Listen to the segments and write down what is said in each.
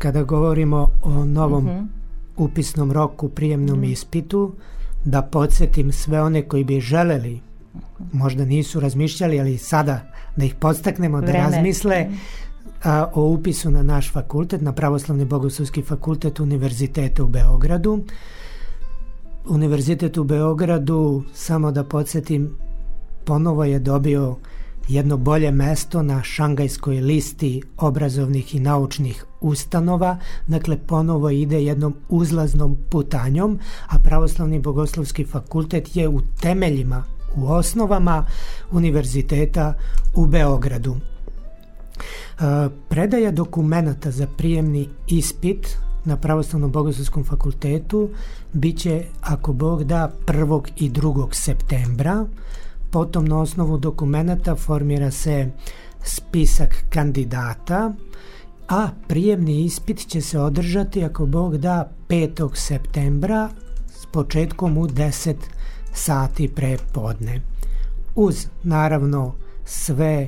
kada govorimo o novom upisnom roku, prijemnom ispitu, da podsjetim sve one koji bi želeli, možda nisu razmišljali, ali sada da ih podstaknemo da razmisle o upisu na naš fakultet, na Pravoslavni bogoslovski fakultet Univerziteta u Beogradu. Univerzitet u Beogradu, samo da podsjetim, ponovo je dobio jedno bolje mesto na Šangajskoj listi obrazovnih i naučnih ustanova, dakle ponovo ide jednom uzlaznom putanjom, a Pravoslavni bogoslovski fakultet je u temeljima, u osnovama Univerziteta u Beogradu. Predaja dokumenata za prijemni ispit na Pravoslavnom bogoslovskom fakultetu biće, ako Bog da, 1. i 2. septembra. Potom na osnovu dokumenata formira se spisak kandidata, a prijemni ispit će se održati, ako Bog da, 5. septembra s početkom u 10 sati pre podne. Uz, naravno, sve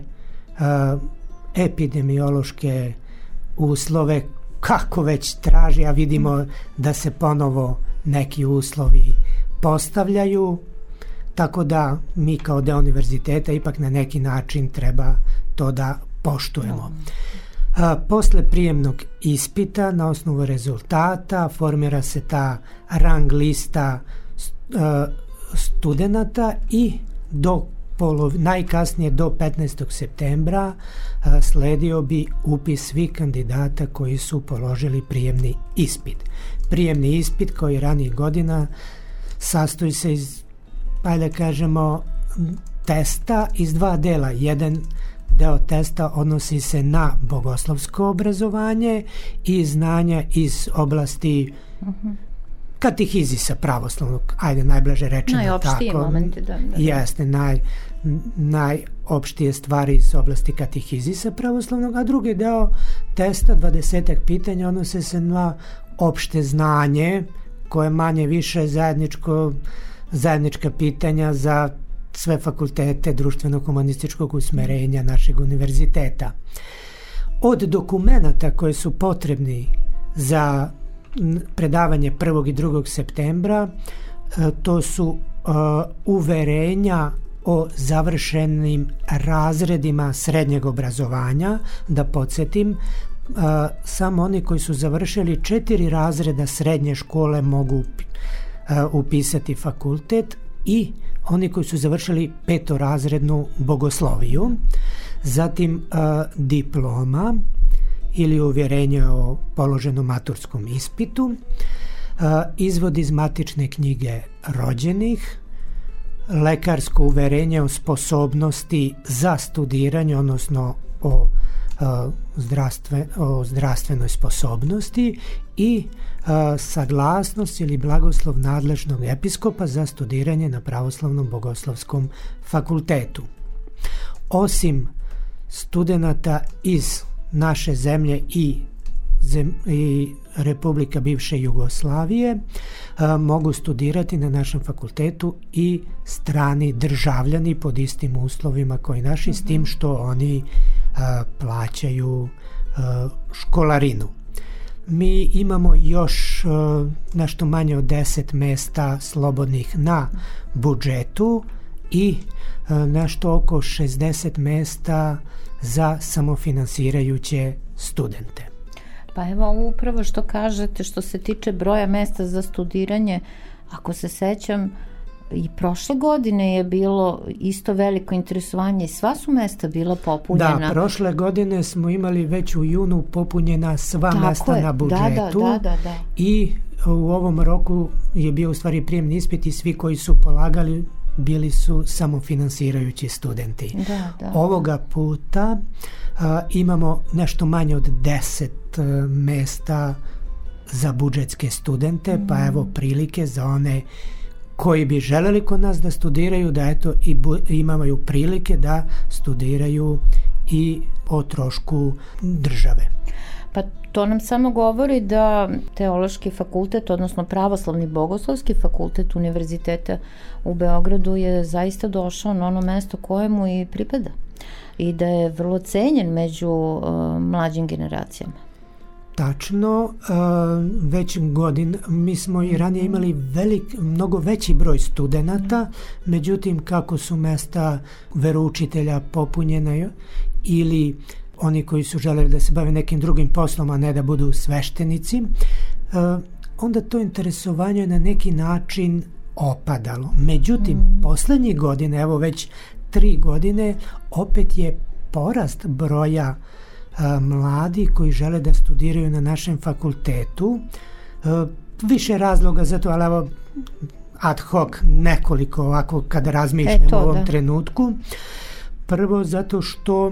epidemiološke uslove, kako već traži, a vidimo da se ponovo neki uslovi postavljaju, tako da mi kao deo univerziteta ipak na neki način treba to da poštujemo. Posle prijemnog ispita, na osnovu rezultata, formira se ta rang lista studenata i najkasnije do 15. septembra sledio bi upis svih kandidata koji su položili prijemni ispit. Prijemni ispit, kao i ranijih godina, sastoji se iz, ajde kažemo, testa iz dva dela. Jedan deo testa odnosi se na bogoslovsko obrazovanje i znanja iz oblasti katehizisa pravoslavnog, ajde najblaže rečeno. Najopštije momente, da. Jeste, najopštije stvari iz oblasti katehizisa pravoslavnog, a drugi deo testa, 20 pitanja, odnose se na opšte znanje, koje manje više zajednička pitanja za sve fakultete društveno-humanističkog usmerenja našeg univerziteta. Od dokumenata koji su potrebni za predavanje 1. i 2. septembra, to su uverenja o završenim razredima srednjeg obrazovanja. Da podsjetim, samo oni koji su završili 4 razreda srednje škole mogu upisati fakultet i oni koji su završili 5-razrednu bogosloviju. Zatim diploma ili uvjerenje o položenom maturskom ispitu, izvod iz matične knjige rođenih, lekarsko uverenje o sposobnosti za studiranje, odnosno o zdravstvenoj sposobnosti i saglasnost ili blagoslov nadležnog episkopa za studiranje na Pravoslavnom bogoslovskom fakultetu. Osim studenata iz naše zemlje i Republika bivše Jugoslavije, mogu studirati na našem fakultetu i strani državljani pod istim uslovima koji naši, s tim što oni plaćaju školarinu. Mi imamo još nešto manje od 10 mesta slobodnih na budžetu i nešto oko 60 mesta za samofinansirajuće studente. Pa evo upravo što kažete, što se tiče broja mesta za studiranje, ako se sećam, i prošle godine je bilo isto veliko interesovanje i sva su mesta bila popunjena. Da, prošle godine smo imali već u junu popunjena sva mesta na budžetu. Da. I u ovom roku je bio u stvari prijemni ispit i svi koji su polagali bili su samofinansirajući studenti. Da. Ovoga puta imamo nešto manje od 10 mesta za budžetske studente, pa evo prilike za one koji bi želeli kod nas da studiraju, da eto imaju prilike da studiraju i o trošku države. Pa to nam samo govori da Teološki fakultet, odnosno Pravoslavni bogoslovski fakultet Univerziteta u Beogradu je zaista došao na ono mesto kojemu i pripada i da je vrlo cenjen među mlađim generacijama. tačno, već mi smo i ranije imali mnogo veći broj studenata, međutim kako su mesta veroučitelja popunjena ili oni koji su želeli da se bave nekim drugim poslom, a ne da budu sveštenici, onda to interesovanje je na neki način opadalo. Međutim, poslednjih godina, evo već 3 godine, opet je porast broja mladi koji žele da studiraju na našem fakultetu. Više razloga za to, ali evo ad hoc nekoliko ovako kada razmišljam u ovom trenutku. Prvo zato što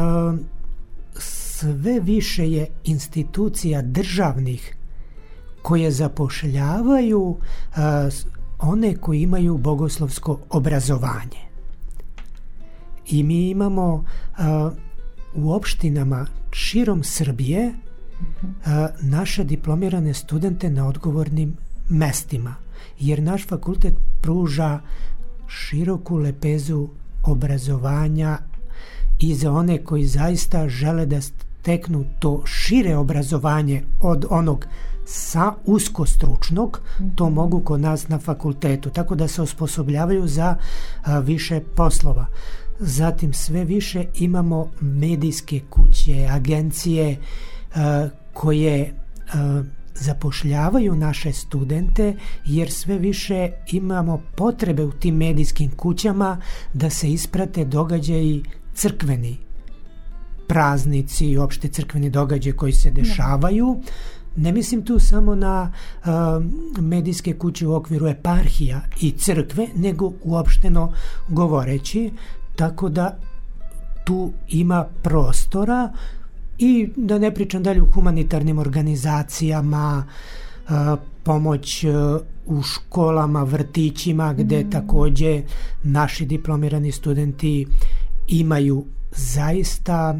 sve više je institucija državnih koje zapošljavaju one koji imaju bogoslovsko obrazovanje. I mi imamo u opštinama širom Srbije naše diplomirane studente na odgovornim mestima, jer naš fakultet pruža široku lepezu obrazovanja i za one koji zaista žele da steknu to šire obrazovanje od onog uskostručnog, to mogu kod nas na fakultetu, tako da se osposobljavaju za više poslova. Zatim sve više imamo medijske kuće, agencije koje zapošljavaju naše studente, jer sve više imamo potrebe u tim medijskim kućama da se isprate događaji crkveni, praznici i opšte crkveni događaji koji se dešavaju. Ne mislim tu samo na medijske kuće u okviru eparhija i crkve, nego uopšteno govoreći, tako da tu ima prostora. I da ne pričam dalje u humanitarnim organizacijama, pomoć u školama, vrtićima, gde takođe naši diplomirani studenti imaju zaista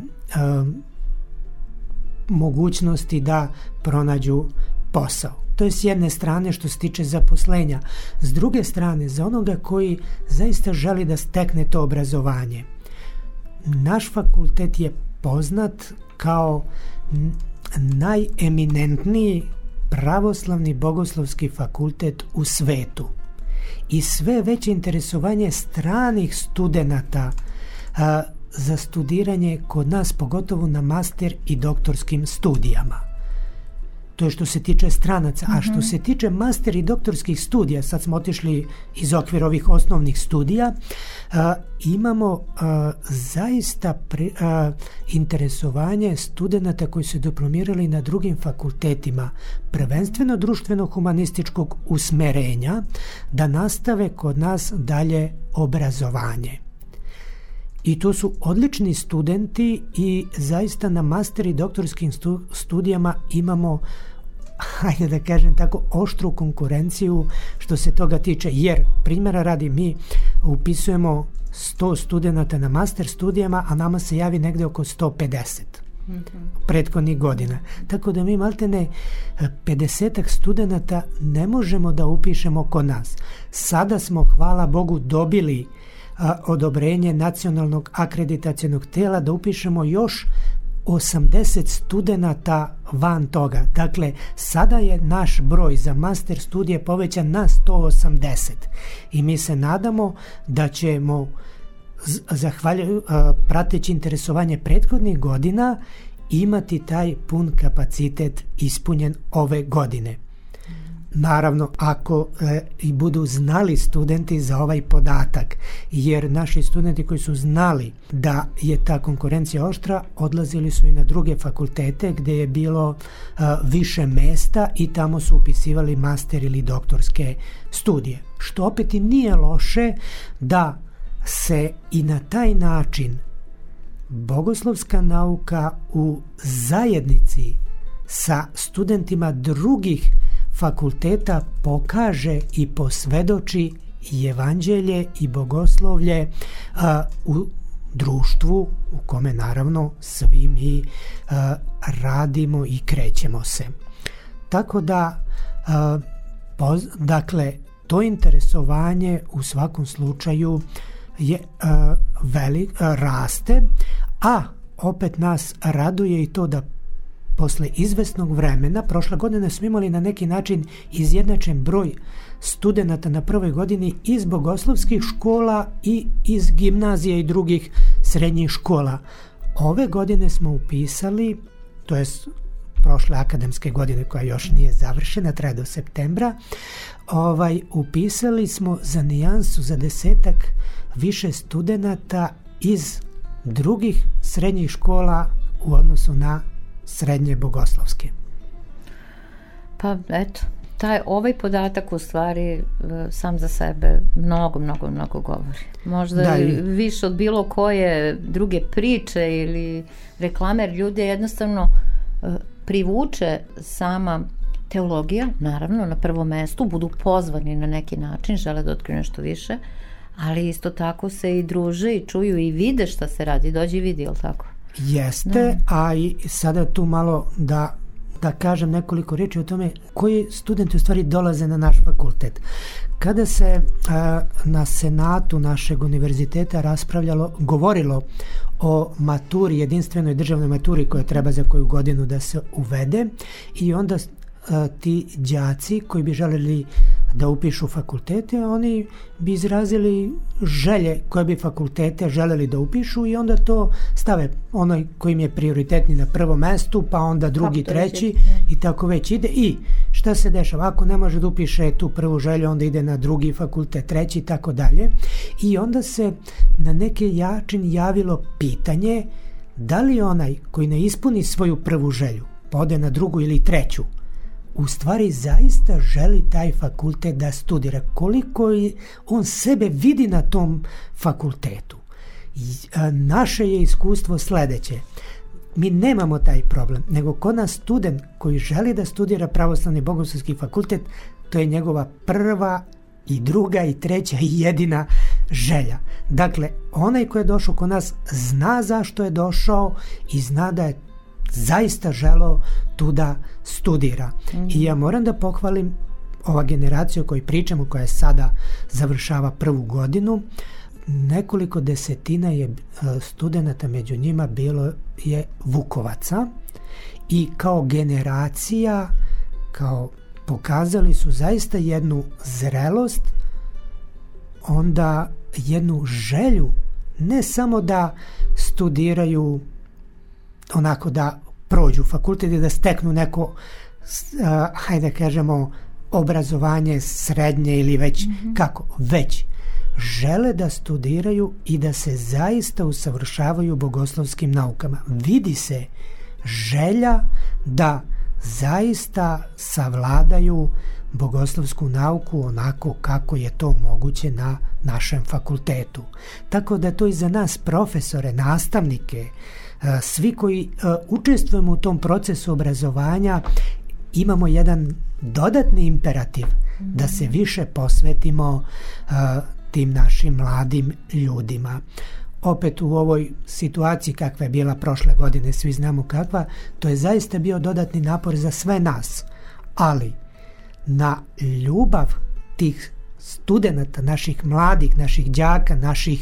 mogućnosti da pronađu posao. To je s jedne strane što se tiče zaposlenja. S druge strane, za onoga koji zaista želi da stekne to obrazovanje, naš fakultet je poznat kao najeminentniji pravoslavni bogoslovski fakultet u svetu. I sve veće interesovanje stranih studenata za studiranje kod nas, pogotovo na master i doktorskim studijama. To je što se tiče stranaca. A što se tiče master i doktorskih studija, sad smo otišli iz okvira ovih osnovnih studija, imamo zaista interesovanje studenata koji su diplomirali na drugim fakultetima, prvenstveno društveno-humanističkog usmerenja, da nastave kod nas dalje obrazovanje. I to su odlični studenti i zaista na master i doktorskim studijama imamo, hajde da kažem tako, oštru konkurenciju što se toga tiče, jer primjera radi mi upisujemo 100 studenata na master studijama, a nama se javi negde oko 150 prethodnih godina. Tako da mi maltene 50 studenata ne možemo da upišemo kod nas. Sada smo, hvala Bogu, dobili odobrenje nacionalnog akreditacionog tela da upišemo još 80 studenata van toga. Dakle, sada je naš broj za master studije povećan na 180 i mi se nadamo da ćemo, prateći interesovanje prethodnih godina, imati taj pun kapacitet ispunjen ove godine. Naravno, ako i budu znali studenti za ovaj podatak, jer naši studenti koji su znali da je ta konkurencija oštra, odlazili su i na druge fakultete gde je bilo više mesta i tamo su upisivali master ili doktorske studije. Što opet i nije loše da se i na taj način bogoslovska nauka u zajednici sa studentima drugih fakulteta pokaže i posvedoči i evanđelje i bogoslovlje u društvu u kome naravno svi mi radimo i krećemo se. Tako da dakle, to interesovanje u svakom slučaju je raste, a opet nas raduje i to da posle izvesnog vremena, prošle godine smo imali na neki način izjednačen broj studenata na prvoj godini iz bogoslovskih škola i iz gimnazija i drugih srednjih škola. Ove godine smo upisali, to je prošle akademske godine koja još nije završena, traje do septembra, upisali smo za nijansu, za 10-ak više studenata iz drugih srednjih škola u odnosu na srednje bogoslovske. Pa eto, ovaj podatak u stvari sam za sebe mnogo govori. Možda više od bilo koje druge priče ili reklame, jer ljude jednostavno privuče sama teologija, naravno na prvom mestu, budu pozvani na neki način, žele da otkriju nešto više, ali isto tako se i druže i čuju i vide šta se radi, dođi i vidi, jel tako? Jeste, a i sada tu malo da kažem nekoliko riječi o tome koji studenti u stvari dolaze na naš fakultet. Kada se na senatu našeg univerziteta govorilo o maturi, jedinstvenoj državnoj maturi koja treba za koju godinu da se uvede, i onda ti đaci koji bi želeli da upišu fakultete, oni bi izrazili želje koje bi fakultete želeli da upišu i onda to stave onaj kojim je prioritetni na prvom mestu, pa onda drugi, treći i tako već ide. I šta se dešava? Ako ne može da upiše tu prvu želju, onda ide na drugi fakultet, treći i tako dalje. I onda se na neki način javilo pitanje da li onaj koji ne ispuni svoju prvu želju, pa ode na drugu ili treću, u stvari zaista želi taj fakultet da studira, koliko on sebe vidi na tom fakultetu. Naše je iskustvo sledeće. Mi nemamo taj problem, nego kod nas student koji želi da studira pravoslavni bogoslovski fakultet, to je njegova prva i druga i treća i jedina želja. Dakle, onaj koji je došao kod nas zna zašto je došao i zna da je zaista želeo tu da studira. I ja moram da pohvalim ova generacija o kojoj pričamo, koja je sada završava prvu godinu, nekoliko desetina je studenata, među njima bilo je Vukovaca, i kao generacija pokazali su zaista jednu zrelost, onda jednu želju ne samo da studiraju onako da prođu fakultet i da steknu neko, hajde kažemo, obrazovanje srednje ili već kako, već žele da studiraju i da se zaista usavršavaju bogoslovskim naukama. Vidi se želja da zaista savladaju bogoslovsku nauku onako kako je to moguće na našem fakultetu. Tako da to i za nas profesore, nastavnike, svi koji učestvujemo u tom procesu obrazovanja, imamo jedan dodatni imperativ da se više posvetimo tim našim mladim ljudima. Opet u ovoj situaciji kakva je bila prošle godine, svi znamo kakva, to je zaista bio dodatni napor za sve nas, ali na ljubav tih studenata, naših mladih, naših đaka,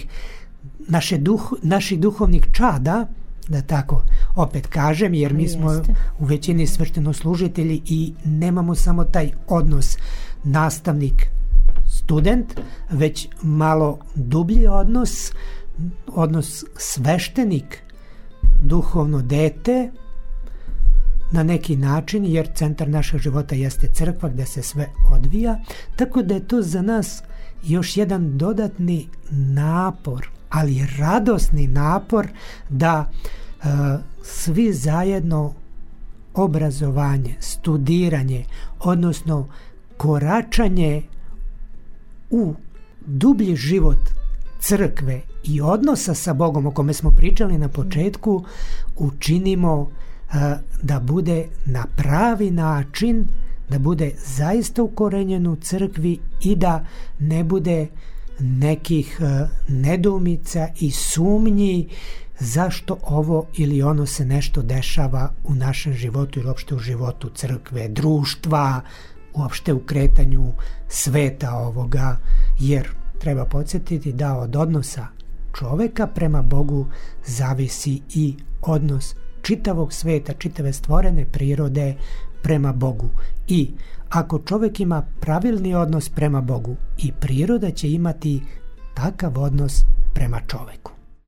naših duhovnih čada, da tako opet kažem, jer mi smo u većini sveštenoslужitelji i nemamo samo taj odnos nastavnik-student, već malo dublji odnos sveštenik, duhovno dete, na neki način, jer centar našeg života jeste crkva gde se sve odvija, tako da je to za nas još jedan dodatni napor, ali radosni napor da svi zajedno obrazovanje, studiranje, odnosno koračanje u dublji život crkve i odnosa sa Bogom, o kome smo pričali na početku, učinimo da bude na pravi način, da bude zaista ukorenjen u crkvi i da ne bude nekih nedoumica i sumnji zašto ovo ili ono se nešto dešava u našem životu ili uopšte u životu crkve, društva, uopšte u kretanju sveta ovoga, jer treba podsjetiti da od odnosa čoveka prema Bogu zavisi i odnos čitavog sveta, čitave stvorene prirode prema Bogu. I ako čovjek ima pravilni odnos prema Bogu, i priroda će imati takav odnos prema čovjeku.